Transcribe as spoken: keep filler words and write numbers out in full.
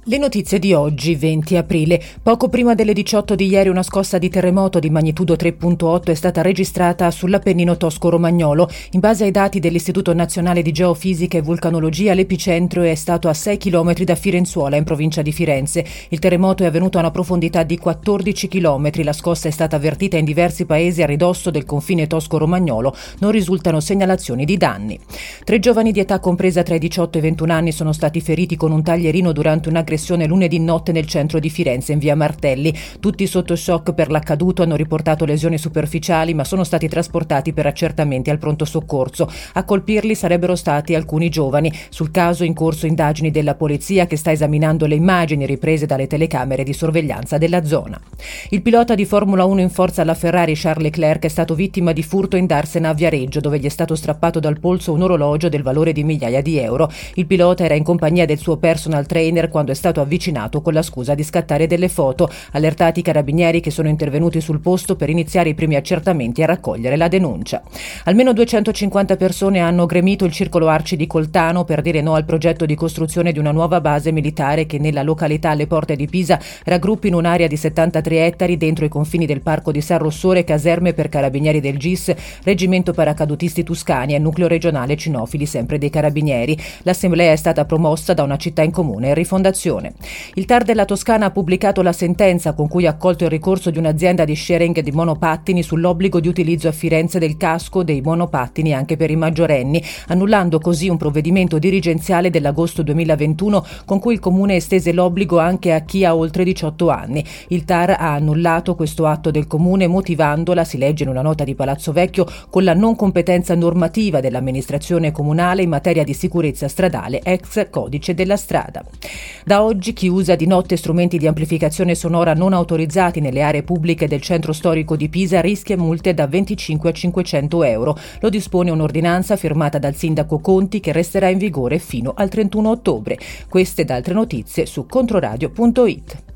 Le notizie di oggi, venti aprile. Poco prima delle diciotto di ieri una scossa di terremoto di magnitudo tre virgola otto è stata registrata sull'Appennino tosco-romagnolo. In base ai dati dell'Istituto Nazionale di Geofisica e Vulcanologia, l'epicentro è stato a sei chilometri da Firenzuola, in provincia di Firenze. Il terremoto è avvenuto a una profondità di quattordici chilometri. La scossa è stata avvertita in diversi paesi a ridosso del confine tosco-romagnolo. Non risultano segnalazioni di danni. Tre giovani di età compresa tra i diciotto e i ventuno anni sono stati feriti con un taglierino durante una aggressione lunedì notte nel centro di Firenze, in via Martelli. Tutti sotto shock per l'accaduto, hanno riportato lesioni superficiali, ma sono stati trasportati per accertamenti al pronto soccorso. A colpirli sarebbero stati alcuni giovani. Sul caso in corso indagini della polizia, che sta esaminando le immagini riprese dalle telecamere di sorveglianza della zona. Il pilota di Formula uno in forza alla Ferrari, Charles Leclerc, è stato vittima di furto in Darsena a Viareggio, dove gli è stato strappato dal polso un orologio del valore di migliaia di euro. Il pilota era in compagnia del suo personal trainer quando è stato avvicinato con la scusa di scattare delle foto. Allertati i carabinieri, che sono intervenuti sul posto per iniziare i primi accertamenti e raccogliere la denuncia. Almeno duecentocinquanta persone hanno gremito il Circolo Arci di Coltano per dire no al progetto di costruzione di una nuova base militare che nella località alle porte di Pisa raggruppi in un'area di settantatré ettari dentro i confini del parco di San Rossore caserme per carabinieri del G I S, Reggimento Paracadutisti Tuscani e Nucleo Regionale Cinofili, sempre dei carabinieri. L'assemblea è stata promossa da una città in comune e rifondazione. Il T A R della Toscana ha pubblicato la sentenza con cui ha accolto il ricorso di un'azienda di sharing di monopattini sull'obbligo di utilizzo a Firenze del casco dei monopattini anche per i maggiorenni, annullando così un provvedimento dirigenziale dell'agosto duemilaventuno con cui il comune estese l'obbligo anche a chi ha oltre diciotto anni. Il T A R ha annullato questo atto del comune motivandola, si legge in una nota di Palazzo Vecchio, con la non competenza normativa dell'amministrazione comunale in materia di sicurezza stradale, ex codice della strada. Da oggi chi usa di notte strumenti di amplificazione sonora non autorizzati nelle aree pubbliche del centro storico di Pisa rischia multe da venticinque a cinquecento euro. Lo dispone un'ordinanza firmata dal sindaco Conti che resterà in vigore fino al trentuno ottobre. Queste ed altre notizie su controradio punto it.